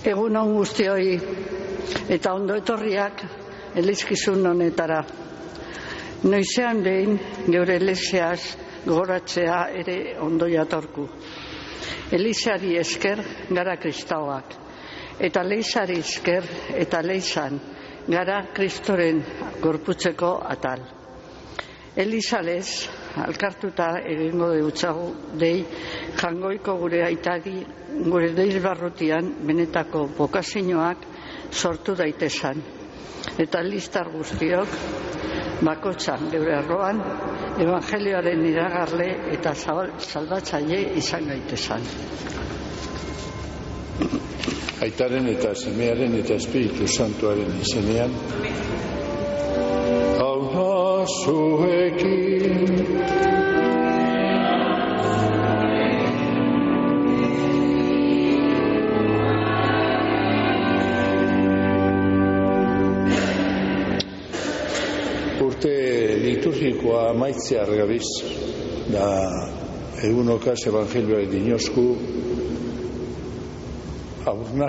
Egun on guztioi eta ondo etorriak elizkizun honetara. Noizean behin geure eleseaz gogoratzea ere ondo jatorku. Elizari esker gara kristaoak, eta leizari esker eta leizan gara Kristoren gorputzeko atal. Elizalez alkartuta egingo deutzagu dei jangoiko gure aitari gure deizbarrutian benetako bokazioak sortu daitezan. Eta listar guztiok bakotzan geure arloan evangelioaren iragarle eta salbatzaile izan gaitezan. Aitaren eta semearen eta Espiritu Santuaren izenean. Hau zuekin. Urte liturgikoa amaitzear gabiz, da egunokaz evangelioa dinosku, aurnaz,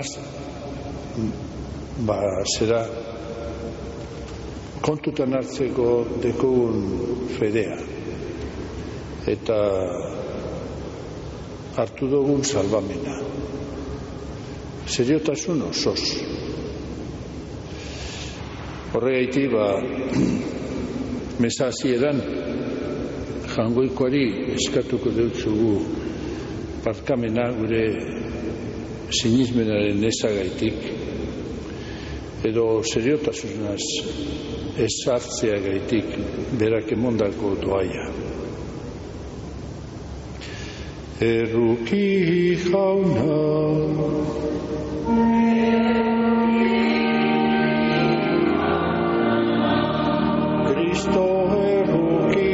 zera kontutan hartzeko dekogun fedea eta hartu dugun salbamena. Seriotasun osoz. Horregaiti, meza hasieran jangoikoari eskatuko deutzugu barkamena gure sinismenaren ezagaitik, edo seriotasunaz ez hartzea gaitik berak emondako doaia. Erruki jauna, Kristo erruki,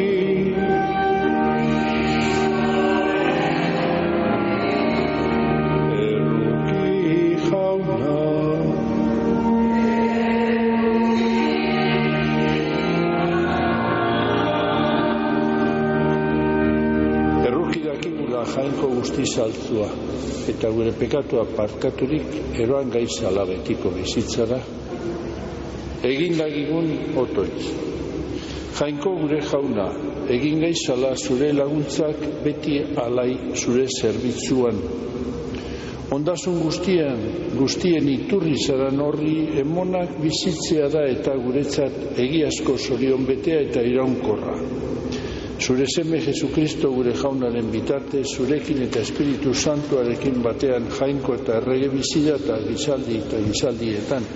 jainko guzti saltzua, eta gure pekatua parkaturik eroan gaizala betiko bizitzara, egin dagigun otoitz. Jainko gure jauna, egin gaizala zure laguntzak beti alai zure zerbitzuan. Ondasun guztien iturri zaran horri emonak bizitzea da eta guretzat egiazko zorion betea eta iraunkorra. Zure seme Jesukristo gure jaunaren bitarte, zurekin eta Espiritu Santuarekin batean jainko eta errege bizida eta gizaldietan.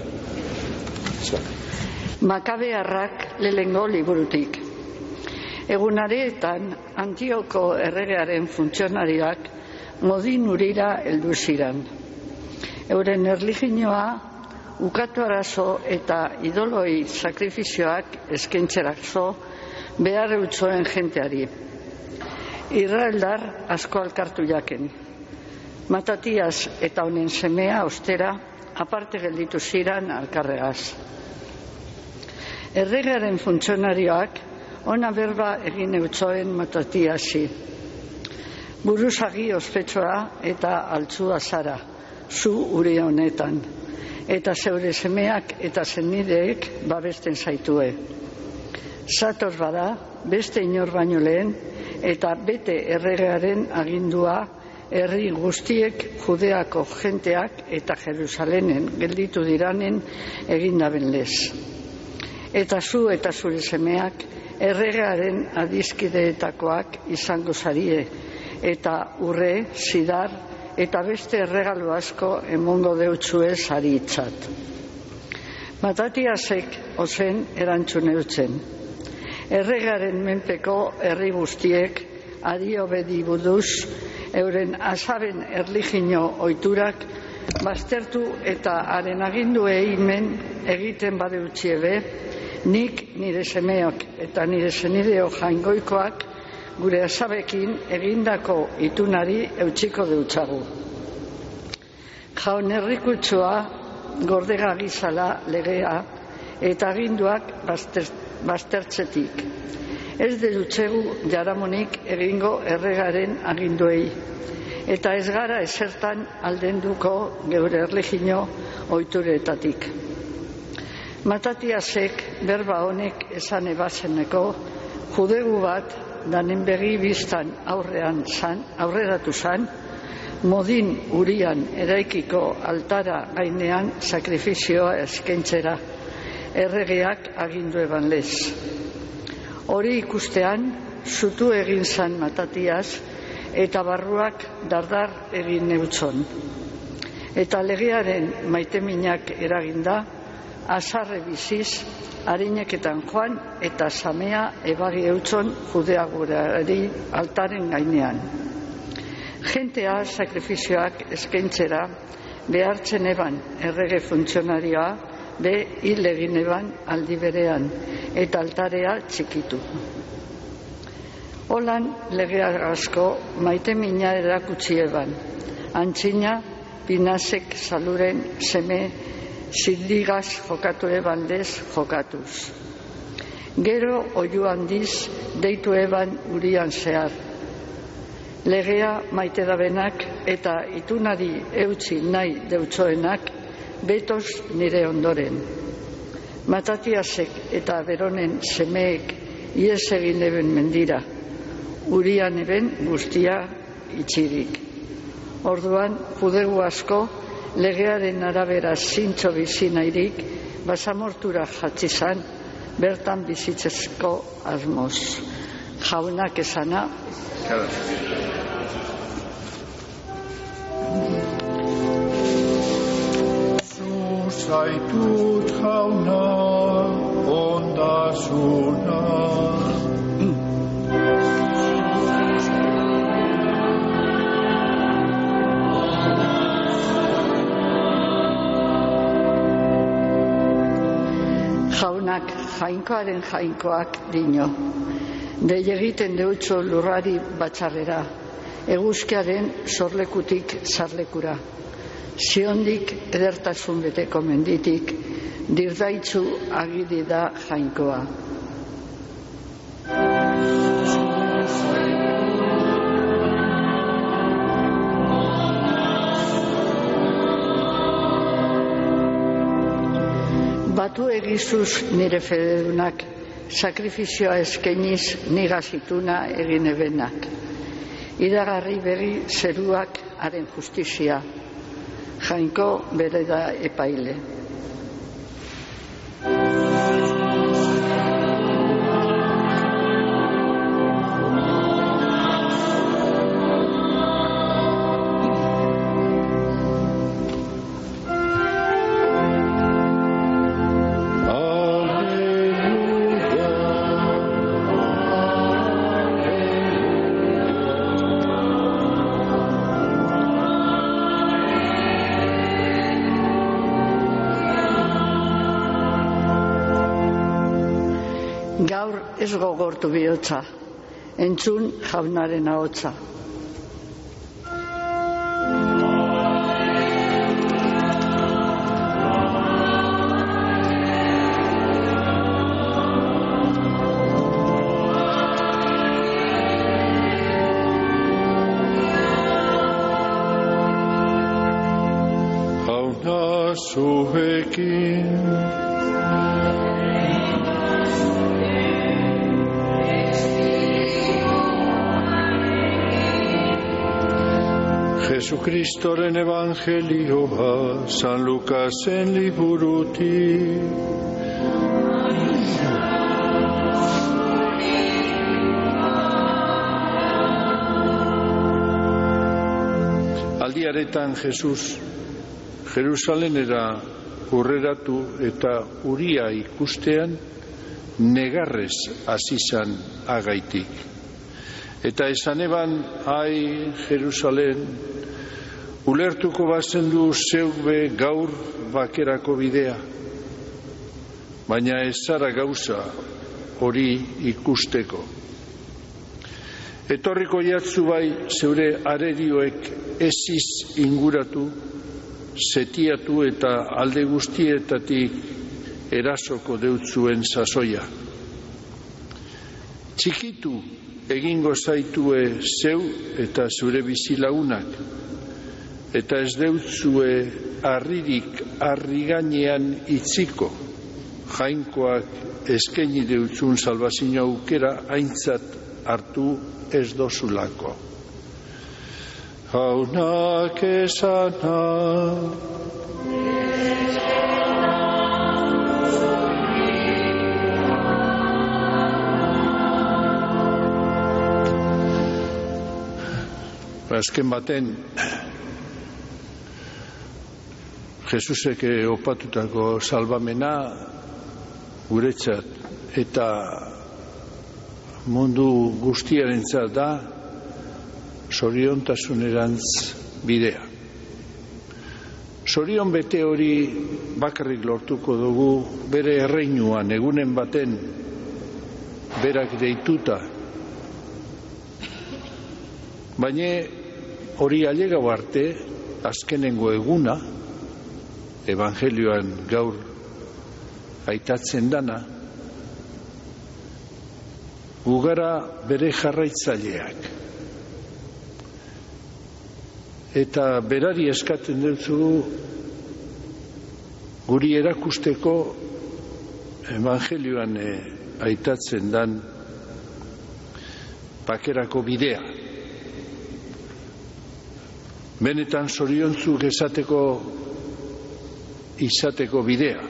Makabearrak lehengo liburutik. Egunareetan Antioko erregearen funtzionariak modin urira heldu ziren. Euren erlijioa ukatu arazo eta idoloi sakrifizioak eskaintzerazo behar eutzoen jenteari. Israeldar asko alkartu jaken. Matatias eta honen semea ostera aparte gelditu ziren alkarregaz. Erregearen funtzionarioak ona berba egin eutzoen Matatiasi. Buruzagi ospetsua eta altzua zara, zu ure honetan, eta zeure semeak eta senideek babesten zaitue. Zatoz bada, beste inor baino lehen, eta bete erregearen agindua herri guztiek Judeako jenteak eta Jerusalenen gelditu diranen egindaben lez. Eta zu eta zure semeak erregearen adizkideetakoak izango zarie, eta urre, zidar, eta beste erregalu asko emongo deutzue zaritzat. Matatiasek ozen erantzun eutzen. Erregaren menpeko herri guztiek adio bedi buduz euren asaben erlijino oiturak baztertu eta haren aginduei men egiten badeutziebe, nik nire semeok eta nire senideo jaingoikoak gure asabekin egindako itunari eutsiko deutzagu. Jaun herrikutsua gordega gizala legea eta aginduak baztertzetik. Ez dedutzegu jaramonik egingo erregaren aginduei. eta ez gara ezertan aldenduko geure erlijio ohituretatik. Matatiasek berba honek esan ebazeneko judegu bat danen begi biztan aurreratu zan, modin urian eraikiko altara gainean sakrifizioa eskaintzera, erregeak agindu eban lez. Hori ikustean, zutu egin zan Matatias, eta barruak dardar egin neutzon. Eta legearen maiteminak eraginda, azarre biziz, harineketan joan eta samea ebagi eutzon judeagurari altaren gainean. Jentea sakrifizioak eskaintzera behartzen eban errege funtzionarioa be hil egin eban aldi berean eta altarea txikitu. Holan legeak asko maitemina erakutsi eban. Antzina Pinasek Saluren seme zildigaz jokatu eban lez jokatuz. Gero oihu handiz deitu eban urian zehar. Legea maite dabenak eta itunari eutsi nahi deutsoenak betoz nire ondoren. Matatiasek eta Beronen semeek ies egin eben mendira. Urian eben guztia itxirik. Orduan, judegu asko, legearen arabera zintzo bizinairik, basamortura jatzi zan, bertan bizitzezko asmoz. Jaunak esana. Zaitut jauna, ondasuna. Jaunak jainkoaren jainkoak dino. Dei egiten deutso lurrari batzarrera, eguzkiaren sorlekutik sarlekura. Ziondik edertasun beteko menditik, dirdaitzu agiri da jainkoa. Batu egizuz nire fededunak, sakrifizioa eskainiz nigazituna egin ebenak. Iragarri berri zeruak haren justizia. Jainko bere da epaile. Gaur ez gogortu bihotza, entzun jaunaren ahotsa. Jauna zuekin. Jesucristoren evangelioa San Lukasen liburutik. Aldiaretan Jesus Jerusalenera hurreratu eta uria ikustean negarrez hasi zan agaitik. Eta esan eban, ai Jerusalen, ulertuko bazen du zeube gaur bakerako bidea, baina ez zara gauza hori ikusteko. Etorriko jatzu bai zeure arerioek eziz inguratu, setiatu eta alde guztietatik erasoko deutzuen sasoia. Txikitu egingo zaitue zeu eta zure bizilagunak, eta ez deutzue harririk harri gainean itziko, jainkoak eskaini deutzun salbazio aukera aintzat hartu ez dozulako. Jaunak esana, azken baten Jesusek opatutako salbamena guretzat eta mundu guztiarentzat da zoriontasunerantz bidea. Zorion bete hori bakarrik lortuko dugu bere erreinuan egunen baten berak deituta, baina hori ailegau arte, azkenengo eguna, evangelioan gaur aitatzen dana, gugara bere jarraitzaileak. Eta berari eskatzen dutzu guri erakusteko evangelioan aitatzen dan bakerako bidea. Benetan zoriontzuk izateko bidea.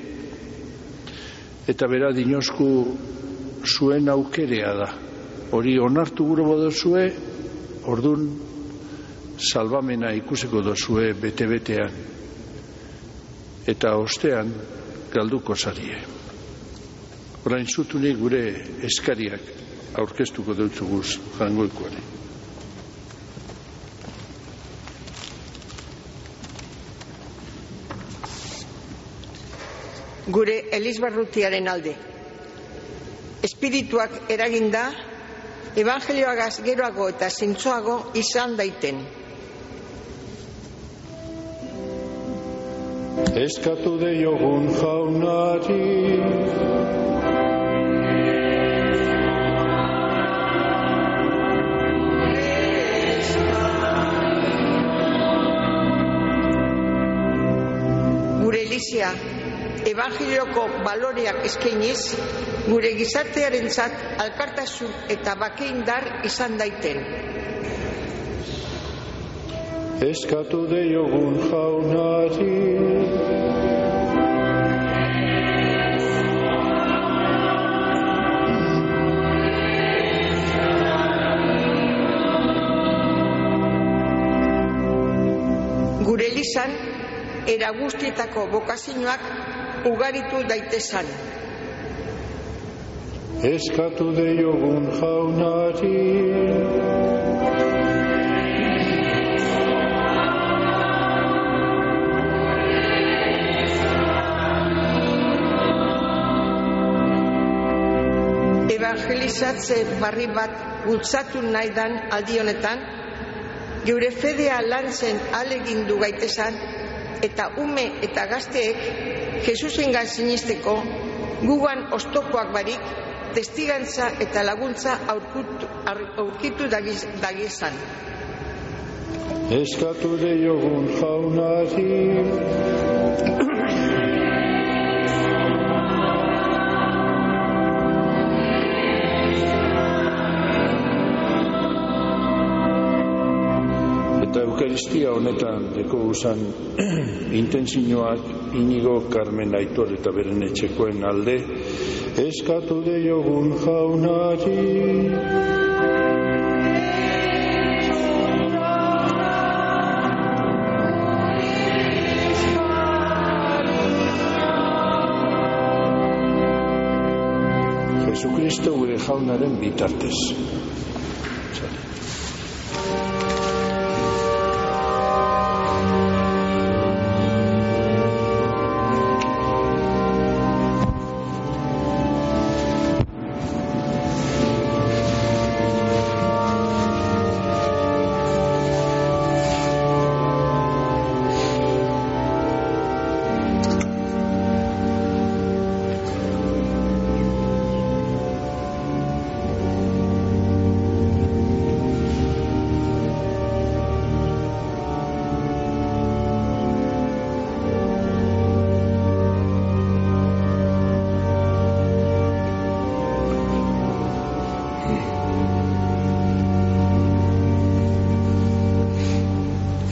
Eta bera dinosku zuen aukerea da. Hori onartu gure bodozue, ordun salbamena ikusiko dozue bete-betean. Eta ostean galduko zarie. Orain zutunik gure eskariak aurkeztuko dutzuguz jangoikoare. Gure Elizbarrutiaren alde. Espirituak eraginda, evangelioagaz geroago eta zintzoago izan daiten. Eskatu deiogun jaunari, gure Elizia evangelioko baloreak eskainiz, gure gizartearentzat alkartasun eta bakeindar izan daiten. eskatu deiogun jaunari, gure Elizan era guztietako bokazioak ugaritu daitezan. eskatu deiogun jaunari, evangelizatze barri bat bultzatu nahi dan aldi honetan, geure fedea lantzen ahalegindu gaitesan, eta ume eta gazteek Jesusengan sinisteko gugan oztopoak barik testigantza eta laguntza aurkitu dagizan. eskatu deiogun jaunari, eta Eukaristia honetan deko guzan intentzioak Inigo, Carmen, Aitor eta beren etxekoen alde, eskatu deiogun jaunari, Jesucristo gure jaunaren bitartez.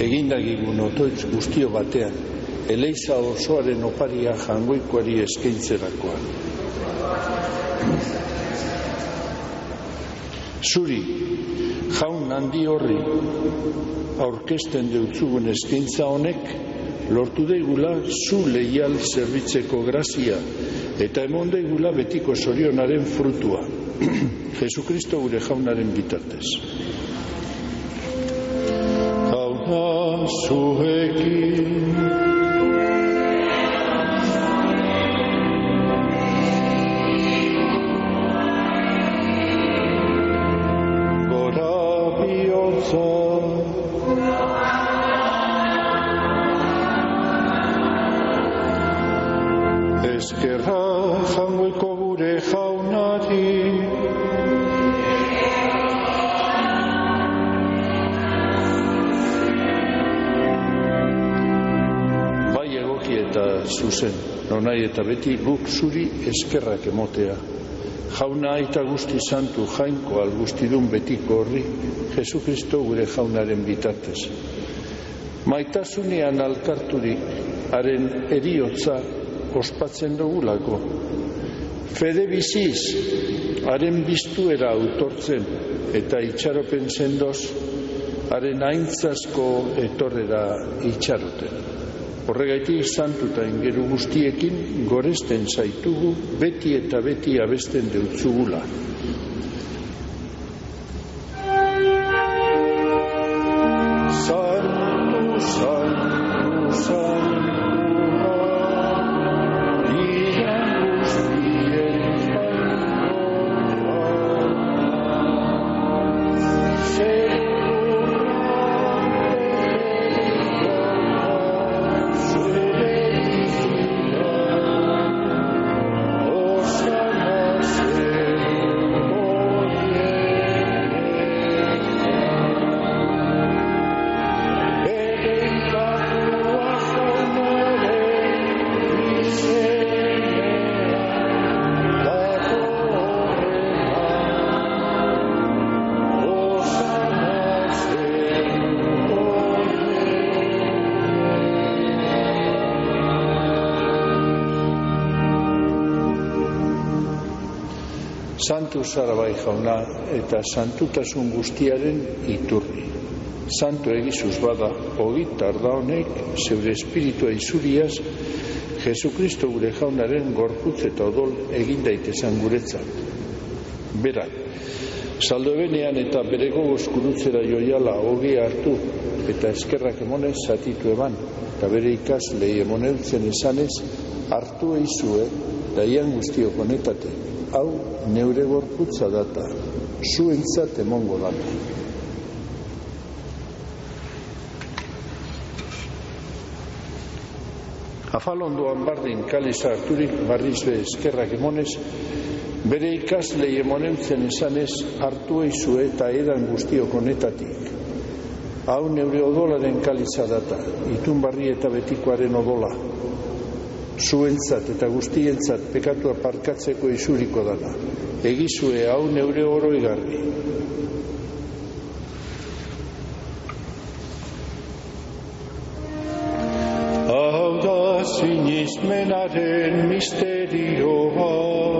egindagigun otoitz guztio batean, eleiza osoaren oparia jangoikoari eskaintzerakoan. Zuri, jaun handi horri, aurkezten deutzugun eskaintza honek, lortu deigula zu leial zerbitzeko grazia, eta emon deigula betiko zorionaren frutua. Jesukristo gure jaunaren bitartez. Jauna zuekin. Eskerra jangoiko gure jaunari. Bai egoki eta zuzen, nonai eta beti guk zuri eskerrak emotea. Jauna aita guzti santu jainko algustidun betiko horri, Jesukristo gure jaunaren bitartez. Maitasunean alkarturik, haren eriotza ospatzen dugulako. Fede biziz, haren biztuera autortzen eta itxaropen sendoz, haren aintzazko etorrera itxaroten. Horregaitik santuta ingeru guztiekin goresten zaitugu beti eta beti abesten deutzugula. Santu zara bai jauna eta santutasun guztiaren iturri. Santu egizuz bada, ogitar da honek, zeure espiritua izuriaz, Jesukristo gure jaunaren gorputz eta odol egin daitezan guretzat. Berak, saldo ebenean eta bere gogoz kurutzera joiala ogia hartu eta eskerrak emonez zatitu eban, eta bere ikaslei emoneutzen esanez, hartu eizue, daian guztiok honetate. Hau neure gorputza data, zuentzat emongo data. Afalondoan bardin kaliza harturik barriz be eskerrak emonez, bere ikaslei emoneutzen esanez hartu eizue eta edan guztiok honetatik. Hau neure odolaren kaliza data, itun barri eta betikoaren odola. Zuentzat eta guztientzat pekatua parkatzeko izuriko dana. Egizue hau neure oroigarri. Hau da sinismenaren misterioa.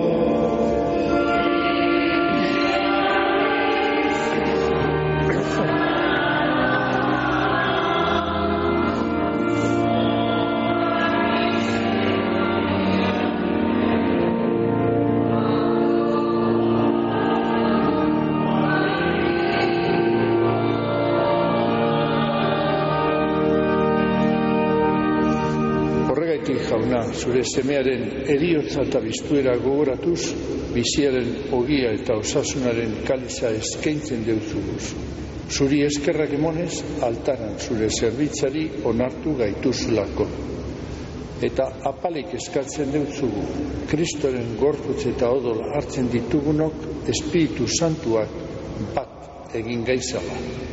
Jauna, zure semearen eriotza eta biztuera gogoratuz, biziaren ogia eta osasunaren kaliza eskaintzen deutzuguz. Zuri eskerrak emonez, altaran zure zerbitzari onartu gaituzulako. Eta apalik eskatzen deutzugu, Kristoren gorputz eta odol hartzen ditugunok Espiritu Santuak bat egin gaizala.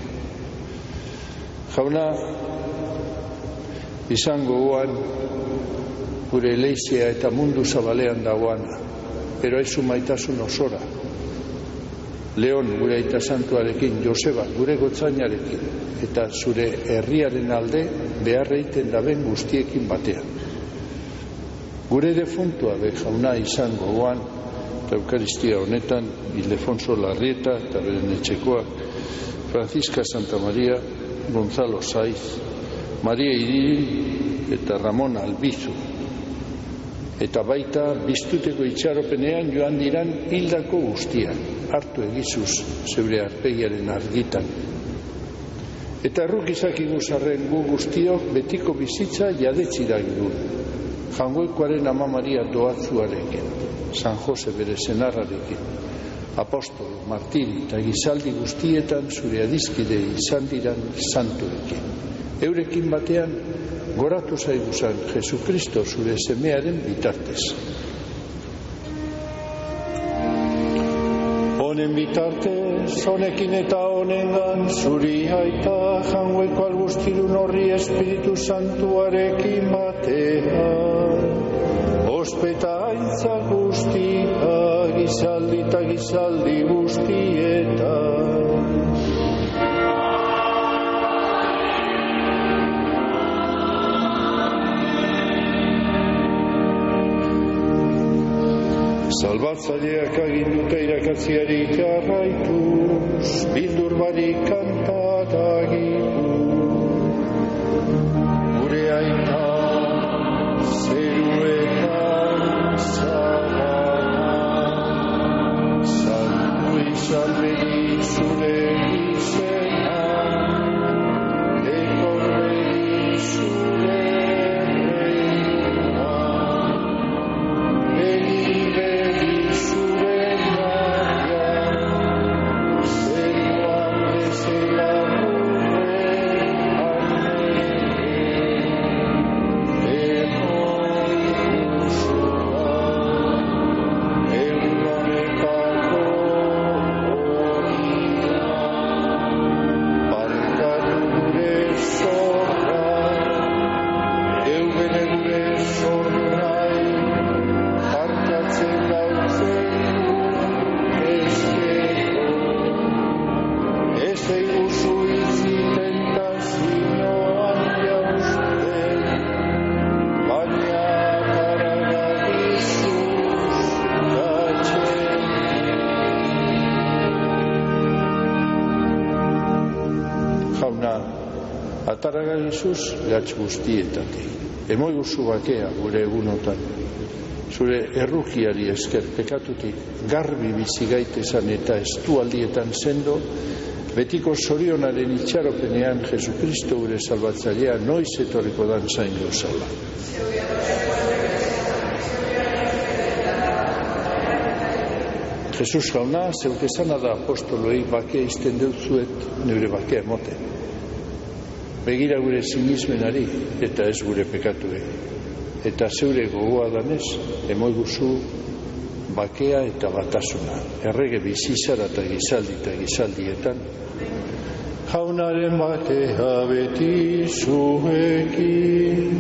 Jauna, izango guan, gure eleizia eta mundu zabalean dagoana, pero aizu maitasun osora. Leon gure aita santuarekin, Joseba gure gotzainarekin, eta zure herriaren alde beharreiten daben guztiekin batean. Gure defuntua be jauna izango goan, eta Eukaristia honetan, Ildefonso Larrieta eta beren etxekoak, Francisca Santa Maria, Gonzalo Saiz, Maria Iririn eta Ramon Albizu. Eta baita biztuteko itxaropenean joan diran hildako guztiak, hartu egizuz zeure arpegiaren argitan. Eta erruk izakigu zarren gu guztiok betiko bizitza jadetzi dagigun. Jangoikoaren Ama Maria doatzuarekin, San Jose bere senarrarekin, apostol, martir eta gizaldi guztietan zure adizkide izan diran santuekin. Eurekin batean, goratu zaiguzan Jesukristo zure semearen bitartez. Honen bitartez, honekin eta honengan, zuri aita jangoeko algustirun horri Espiritu Santuarekin batean. Ospeta aintza guztia, gizaldi eta gizaldi guztietan. Salbatzaileak aginduta irakatziari jarraituz, bildur barik kantatagitu. Gure aita zeruetan zabana, santu izan bedi zure izena, ekor bedi zure reina, ataraga Jesús gatz guztietatik. Emoiguzu bakea gure egunotan. Zure errukiari esker pekatutik garbi bizi gaitezan eta estualdietan sendo, betiko zorionaren itxaropenean Jesukristo gure salbatzailea noiz etorriko dan zain gauzala. Jesus jauna, zeuk esana da apostoloi bakea izten deutzuet neure bakea emoten. Begira gure sinismenari eta ez gure pekatue. Eta zeure gogoa danez, emoiguzu bakea eta batasuna. Errege bizizara eta gizaldietan. Jaunaren bakea beti zuekin.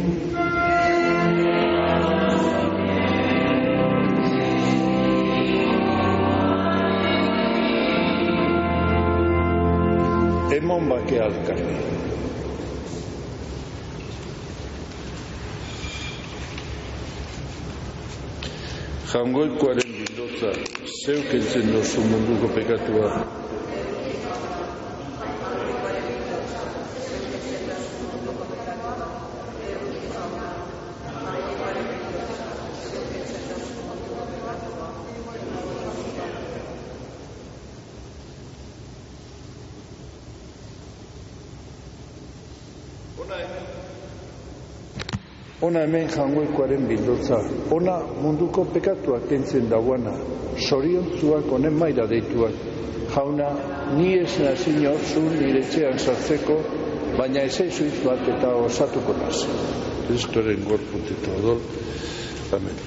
Emon bakea alkarri. Jangoikoaren bildotza, zeuk entzen dozu munduko pekatua. Ona hemen jangoikoaren bildotza, ona munduko pekatuak kentzen dauana, zoriontzuak honen maira deituak. Jauna, ni ez nazino zu nire etxean sartzeko, baina ezaizuiz bat eta osatuko naz. Kristoren gorputz eta odol. Amen.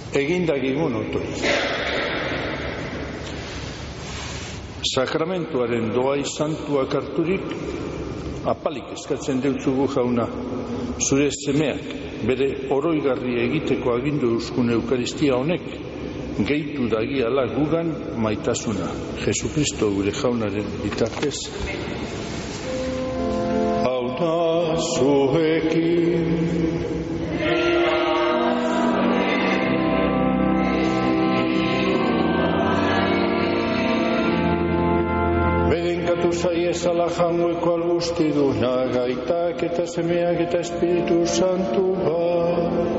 egindagigun otoitz. Sakramentuaren doai santuak harturik, apalik eskatzen deutzugu jauna, zure semeak bere oroigarri egiteko agindu euskun eukaristia honek, gehitu dagiala gugan maitasuna, Jesukristo gure jaunaren bitartez. Hau da zuekin, zaiezala jangoeko algustiduna, gaitak eta semeak eta Espiritu Santu bat.